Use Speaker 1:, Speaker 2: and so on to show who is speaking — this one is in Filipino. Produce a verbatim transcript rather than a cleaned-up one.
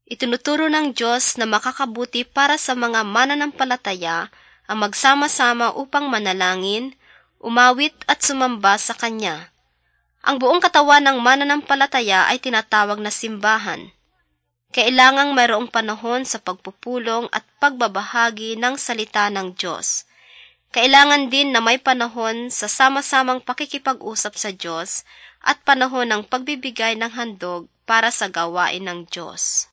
Speaker 1: Itinuturo ng Diyos na makakabuti para sa mga mananampalataya ang magsama-sama upang manalangin, umawit at sumamba sa Kanya. Ang buong katawan ng mananampalataya ay tinatawag na simbahan. Kailangang mayroong panahon sa pagpupulong at pagbabahagi ng salita ng Diyos. Kailangan din na may panahon sa sama-samang pakikipag-usap sa Diyos at panahon ng pagbibigay ng handog para sa gawain ng Diyos.